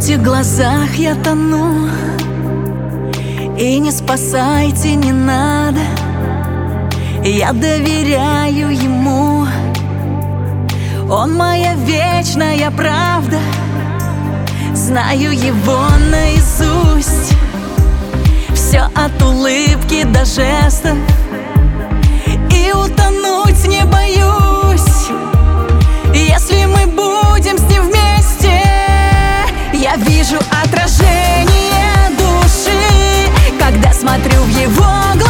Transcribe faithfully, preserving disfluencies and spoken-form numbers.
этих глазах я тону, и не спасайте, не надо. Я доверяю ему, он моя вечная правда. Знаю его наизусть, все от улыбки до жестов, и утонуть не боюсь, если мы будем с ним вместе. Я вижу отражение души, когда смотрю в его глаза.